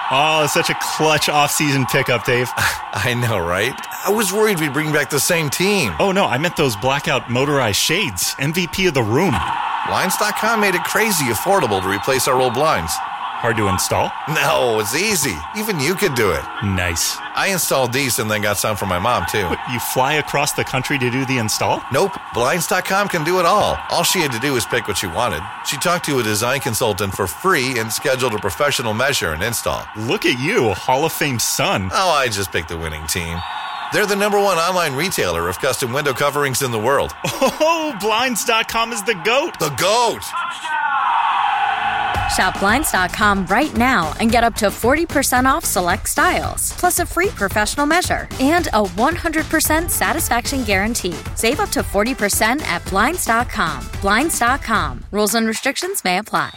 Oh, such a clutch off-season pickup, Dave. I know, right? I was worried we'd bring back the same team. Oh, no, I meant those blackout motorized shades. MVP of the room. Blinds.com made it crazy affordable to replace our old blinds. Hard to install? No, it's easy. Even you could do it. Nice. I installed these and then got some for my mom, too. What, you fly across the country to do the install? Nope. Blinds.com can do it all. All she had to do was pick what she wanted. She talked to a design consultant for free and scheduled a professional measure and install. Look at you, Hall of Fame son. Oh, I just picked the winning team. They're the #1 online retailer of custom window coverings in the world. Oh, Blinds.com is the GOAT. The GOAT! Shop Blinds.com right now and get up to 40% off select styles, plus a free professional measure and a 100% satisfaction guarantee. Save up to 40% at Blinds.com. Blinds.com. Rules and restrictions may apply.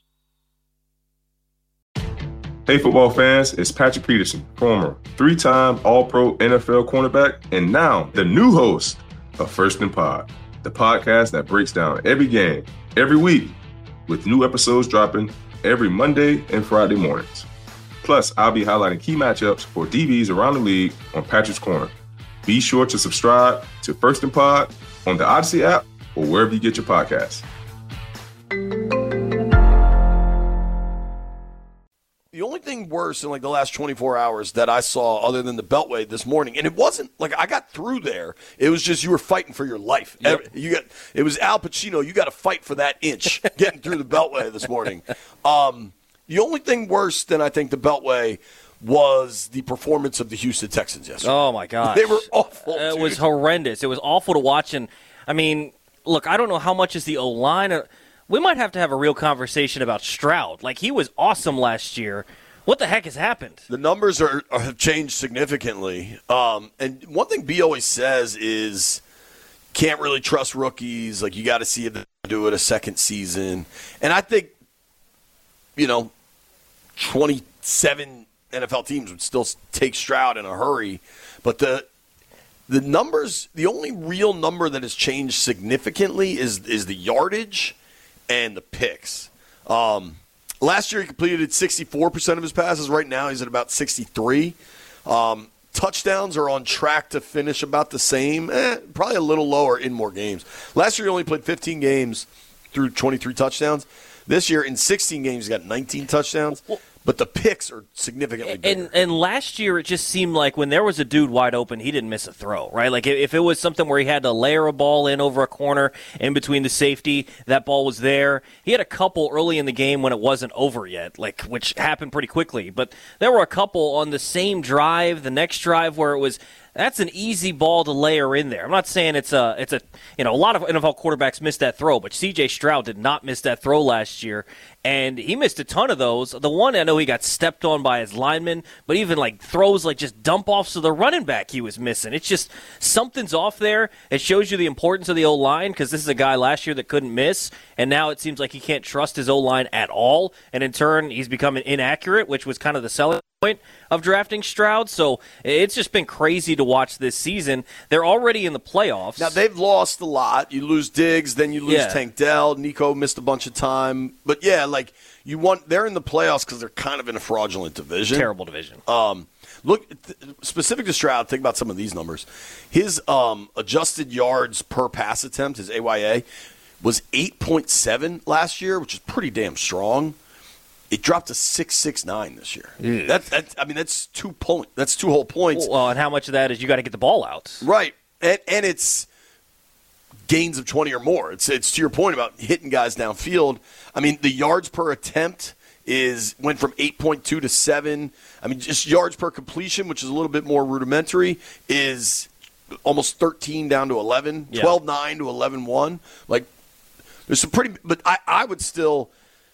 Hey, football fans, it's Patrick Peterson, former 3-time All-Pro NFL cornerback, and now the new host of First and Pod, the podcast that breaks down every game, every week, with new episodes dropping every Monday and Friday mornings. Plus, I'll be highlighting key matchups for DBs around the league on Patrick's Corner. Be sure to subscribe to First and Pod on the Odyssey app or wherever you get your podcasts. The only thing worse in like the last 24 hours that I saw other than the Beltway this morning, and it wasn't like I got through there. It was just you were fighting for your life. Yep. It was Al Pacino. You got to fight for that inch getting through the Beltway this morning. The only thing worse than I think the Beltway was the performance of the Houston Texans yesterday. Oh, my gosh. They were awful. It was horrendous. It was awful to watch. And, I mean, look, I don't know how much is the O-line. We might have to have a real conversation about Stroud. Like, he was awesome last year. What the heck has happened? The numbers have changed significantly. And one thing B always says is can't really trust rookies. Like, you got to see if they do it a second season. And I think, 27 NFL teams would still take Stroud in a hurry. But the numbers, the only real number that has changed significantly is the yardage and the picks. Last year he completed 64% of his passes. Right now he's at about 63. Touchdowns are on track to finish about the same, probably a little lower in more games. Last year he only played 15 games through 23 touchdowns. This year in 16 games he got 19 touchdowns. But the picks are significantly bigger. And last year, it just seemed like when there was a dude wide open, he didn't miss a throw, right? Like if it was something where he had to layer a ball in over a corner in between the safety, that ball was there. He had a couple early in the game when it wasn't over yet, which happened pretty quickly. But there were a couple on the same drive, the next drive, where it was – that's an easy ball to layer in there. I'm not saying it's a lot of NFL quarterbacks missed that throw, but C.J. Stroud did not miss that throw last year, and he missed a ton of those. The one, I know he got stepped on by his lineman, but even throws just dump offs to the running back he was missing. It's just something's off there. It shows you the importance of the O-line because this is a guy last year that couldn't miss, and now it seems like he can't trust his O-line at all, and in turn he's becoming inaccurate, which was kind of the selling point of drafting Stroud. So it's just been crazy to watch this season. They're already in the playoffs. Now they've lost a lot. You lose Diggs, then you lose Tank Dell. Nico missed a bunch of time. But they're in the playoffs because they're kind of in a fraudulent division. Terrible division. Look, specific to Stroud, think about some of these numbers. His adjusted yards per pass attempt, his AYA, was 8.7 last year, which is pretty damn strong. It dropped to 6.69 this year. Yeah. That's 2 points. That's 2 whole points. Well, and how much of that is you got to get the ball out? Right, and it's gains of 20 or more. It's to your point about hitting guys downfield. I mean, the yards per attempt went from 8.2 to 7. I mean, just yards per completion, which is a little bit more rudimentary, is almost 13 down to 11, 12.9 to 11.1. There's some pretty. But I would still.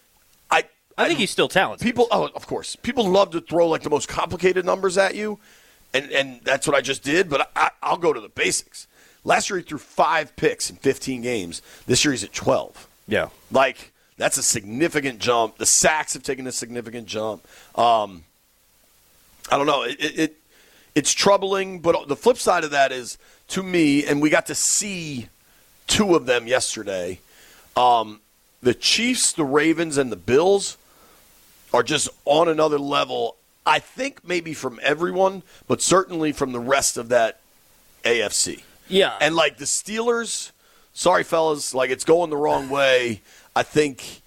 I think he's still talented. Of course. People love to throw the most complicated numbers at you, and that's what I just did, but I'll go to the basics. Last year he threw 5 picks in 15 games. This year he's at 12. Yeah. That's a significant jump. The sacks have taken a significant jump. I don't know. It's troubling, but the flip side of that is, to me, and we got to see 2 of them yesterday, the Chiefs, the Ravens, and the Bills are just on another level I think maybe from everyone, but certainly from the rest of that AFC. Yeah. And like the Steelers, sorry fellas, like it's going the wrong way. I think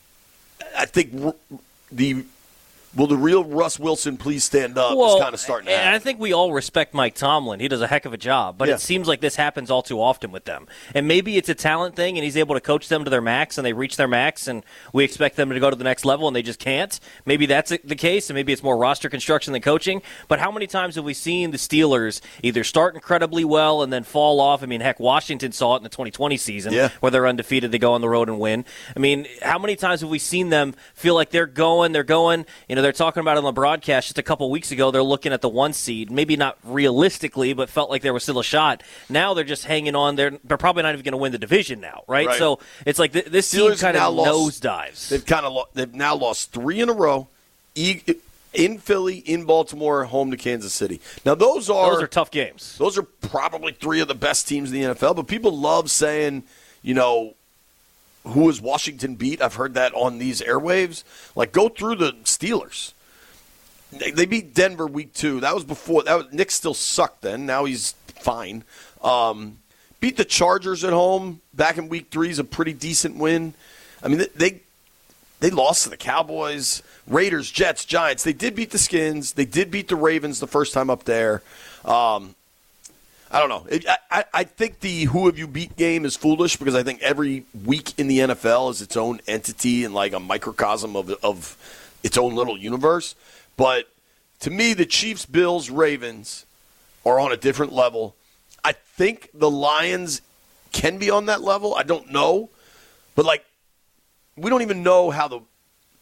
will the real Russ Wilson please stand up is kind of starting to happen. And I think we all respect Mike Tomlin. He does a heck of a job. But it seems like this happens all too often with them. And maybe it's a talent thing, and he's able to coach them to their max, and they reach their max, and we expect them to go to the next level, and they just can't. Maybe that's the case, and maybe it's more roster construction than coaching. But how many times have we seen the Steelers either start incredibly well and then fall off? I mean, heck, Washington saw it in the 2020 season where they're undefeated. They go on the road and win. I mean, how many times have we seen them feel like they're going, they're talking about it on the broadcast just a couple weeks ago. They're looking at the 1 seed, maybe not realistically, but felt like there was still a shot. Now they're just hanging on. They're probably not even going to win the division now, right? So it's like this team kind of nosedives. They've now lost 3 in a row, in Philly, in Baltimore, home to Kansas City. Now those are tough games. Those are probably 3 of the best teams in the NFL. But people love saying, who has Washington beat? I've heard that on these airwaves. Like, go through the Steelers. They beat Denver week 2. That was before. Nick still sucked then. Now he's fine. Beat the Chargers at home back in week 3 is a pretty decent win. I mean, they lost to the Cowboys, Raiders, Jets, Giants. They did beat the Skins. They did beat the Ravens the first time up there. I don't know. I think the who have you beat game is foolish because I think every week in the NFL is its own entity and like a microcosm of its own little universe. But to me, the Chiefs, Bills, Ravens are on a different level. I think the Lions can be on that level. I don't know. But like we don't even know how the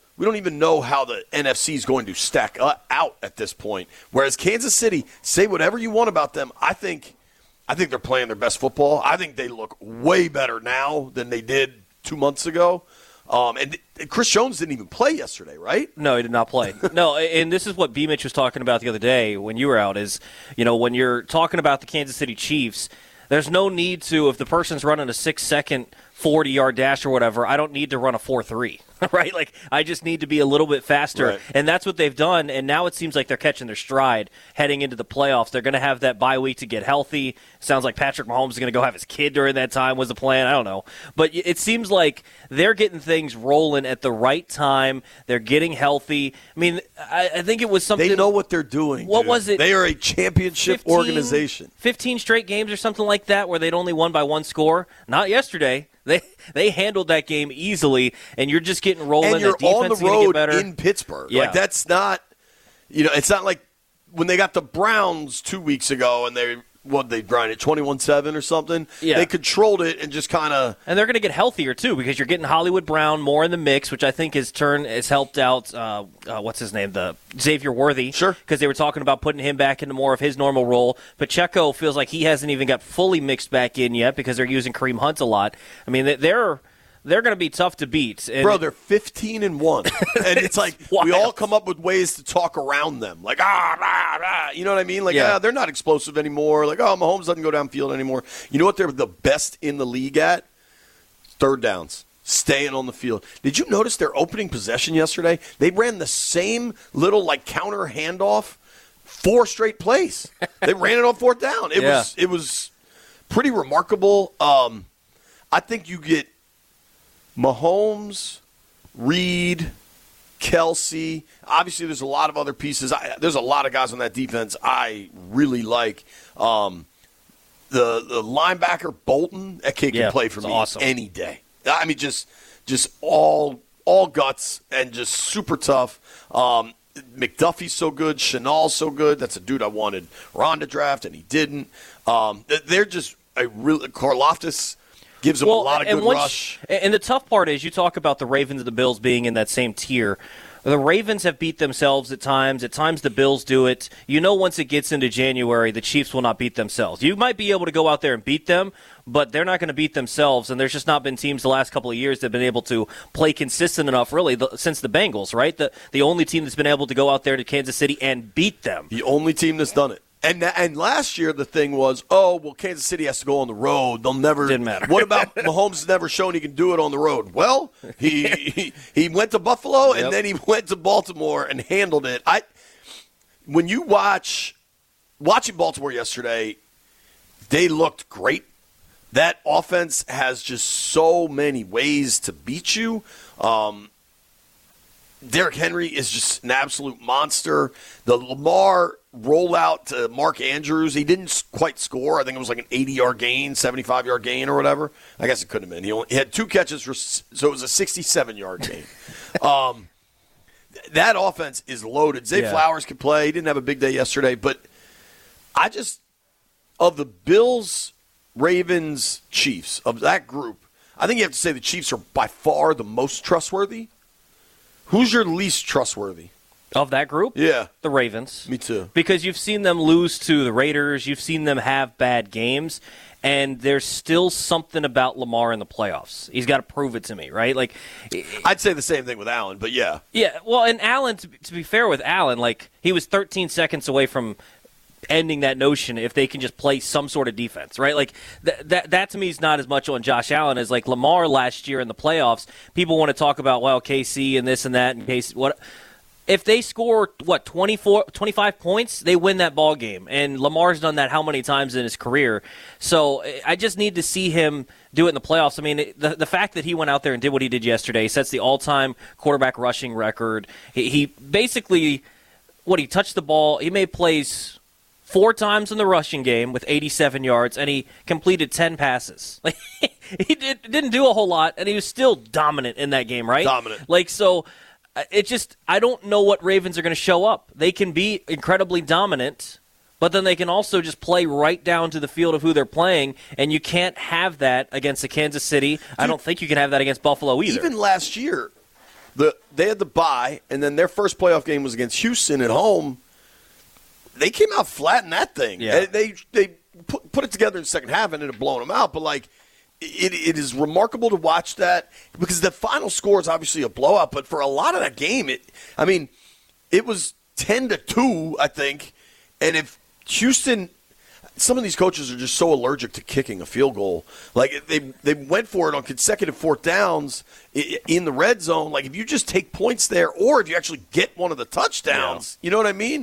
NFC is going to stack out at this point. Whereas Kansas City, say whatever you want about them, I think they're playing their best football. I think they look way better now than they did 2 months ago. And Chris Jones didn't even play yesterday, right? No, he did not play. No, and this is what B. Mitch was talking about the other day when you were out is, when you're talking about the Kansas City Chiefs, there's no need to, if the person's running a 6-second 40-yard dash or whatever, I don't need to run a 4.3, right? Like, I just need to be a little bit faster. Right. And that's what they've done, and now it seems like they're catching their stride heading into the playoffs. They're going to have that bye week to get healthy. Sounds like Patrick Mahomes is going to go have his kid during that time was the plan. I don't know. But it seems like they're getting things rolling at the right time. They're getting healthy. I mean, I think it was something. They know what they're doing. What was it? They are a championship organization. 15 straight games or something like that where they'd only won by 1 score. Not yesterday. They handled that game easily, and you're just getting rolling. And you're on the road in Pittsburgh. Yeah. Like, that's not, it's not like when they got the Browns 2 weeks ago and they grind it 21-7 or something. Yeah. They controlled it and just kind of. And they're going to get healthier too because you're getting Hollywood Brown more in the mix, which I think has helped out. What's his name? The Xavier Worthy. Sure. Because they were talking about putting him back into more of his normal role. Pacheco feels like he hasn't even got fully mixed back in yet because they're using Kareem Hunt a lot. I mean, they're going to be tough to beat. And bro, they're 15-1. And it's like we all come up with ways to talk around them. Like, you know what I mean? Like, they're not explosive anymore. Like, Mahomes doesn't go downfield anymore. You know what they're the best in the league at? Third downs. Staying on the field. Did you notice their opening possession yesterday? They ran the same little, counter handoff 4 straight plays. They ran it on 4th down. It was pretty remarkable. I think you get Mahomes, Reed, Kelsey. Obviously, there's a lot of other pieces. There's a lot of guys on that defense I really like. The linebacker, Bolton, that kid can play for me any day. I mean, just all guts and just super tough. McDuffie's so good. Chenal's so good. That's a dude I wanted Ron to draft, and he didn't. They're just a real Karlaftis. Gives them a lot of good rush. And the tough part is you talk about the Ravens and the Bills being in that same tier. The Ravens have beat themselves at times. At times the Bills do it. Once it gets into January, the Chiefs will not beat themselves. You might be able to go out there and beat them, but they're not going to beat themselves. And there's just not been teams the last couple of years that have been able to play consistent enough, really, since the Bengals, right? The only team that's been able to go out there to Kansas City and beat them. The only team that's done it. And last year the thing was, Kansas City has to go on the road. They'll never. Didn't matter. What about Mahomes has never shown he can do it on the road? Well, he went to Buffalo and then he went to Baltimore and handled it. when you watching Baltimore yesterday, they looked great. That offense has just so many ways to beat you. Derrick Henry is just an absolute monster. The Lamar rollout to Mark Andrews, he didn't quite score. I think it was like an 80-yard gain, 75-yard gain or whatever. I guess it couldn't have been. He had 2 catches, so it was a 67-yard gain. That offense is loaded. Zay Flowers could play. He didn't have a big day yesterday. But of the Bills, Ravens, Chiefs, of that group, I think you have to say the Chiefs are by far the most trustworthy. Who's your least trustworthy? Of that group? Yeah. The Ravens. Me too. Because you've seen them lose to the Raiders. You've seen them have bad games. And there's still something about Lamar in the playoffs. He's got to prove it to me, right? Like, I'd say the same thing with Allen, but yeah. Yeah, well, and Allen, to be fair with Allen, like, he was 13 seconds away from ending that notion if they can just play some sort of defense, right? Like that to me is not as much on Josh Allen as like Lamar last year in the playoffs. People want to talk about, well, KC and this and that and KC what if they score 25 points, they win that ball game. And Lamar's done that how many times in his career? So I just need to see him do it in the playoffs. I mean, the fact that he went out there and did what he did yesterday sets the all-time quarterback rushing record. He basically he touched the ball, he made plays 4 times in the rushing game with 87 yards, and he completed 10 passes. Like, he didn't do a whole lot, and he was still dominant in that game, right? Dominant. Like, so I don't know what Ravens are going to show up. They can be incredibly dominant, but then they can also just play right down to the field of who they're playing, and you can't have that against the Kansas City. Dude, I don't think you can have that against Buffalo either. Even last year, they had the bye, and then their first playoff game was against Houston at home. They came out flat in that thing. Yeah. They put it together in the second half and ended up blowing them out. But, like, it is remarkable to watch that because the final score is obviously a blowout. But for a lot of that game, it was 10-2, I think. And if Houston – some of these coaches are just so allergic to kicking a field goal. Like, they went for it on consecutive 4th downs in the red zone. Like, if you just take points there or if you actually get one of the touchdowns, you know what I mean?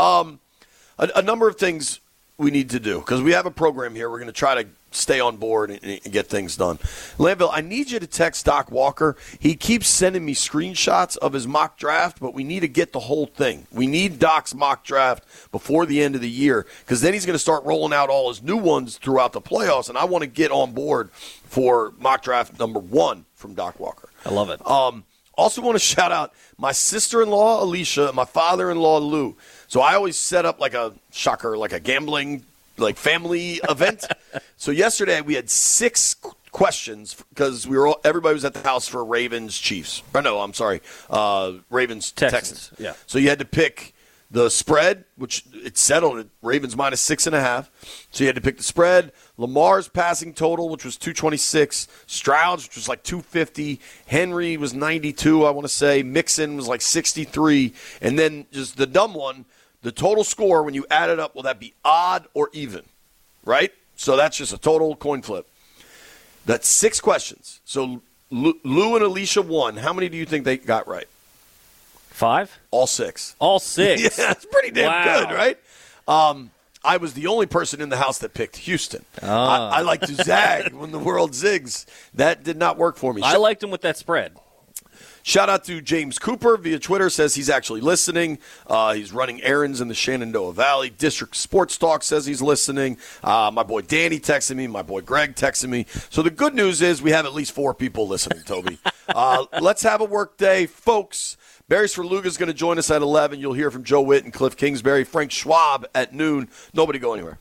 A number of things we need to do because we have a program here. We're going to try to stay on board and get things done. Landville, I need you to text Doc Walker. He keeps sending me screenshots of his mock draft, but we need to get the whole thing. We need Doc's mock draft before the end of the year because then he's going to start rolling out all his new ones throughout the playoffs, and I want to get on board for mock draft number 1 from Doc Walker. I love it. Also want to shout out my sister-in-law, Alicia, and my father-in-law, Lou. So I always set up like a gambling, like family event. So yesterday we had 6 questions because everybody was at the house for Ravens Chiefs. Or no, I'm sorry, Ravens Texans. Yeah. So you had to pick the spread, which it settled at Ravens minus 6.5. So you had to pick the spread. Lamar's passing total, which was 226. Stroud's, which was like 250. Henry was 92, I want to say. Mixon was like 63. And then just the dumb one, the total score, when you add it up, will that be odd or even? Right? So that's just a total coin flip. That's 6 questions. So Lou and Alicia won. How many do you think they got right? 5? All 6. All 6? Yeah, that's pretty damn Wow. good, right? I was the only person in the house that picked Houston. I like to zag when the world zigs. That did not work for me. I liked him with that spread. Shout out to James Cooper via Twitter, says he's actually listening. He's running errands in the Shenandoah Valley. District Sports Talk says he's listening. My boy Danny texted me. My boy Greg texted me. So the good news is we have at least 4 people listening, Toby. Let's have a work day, folks. Barry Svrluga is going to join us at 11. You'll hear from Joe Witt and Cliff Kingsbury. Frank Schwab at noon. Nobody go anywhere.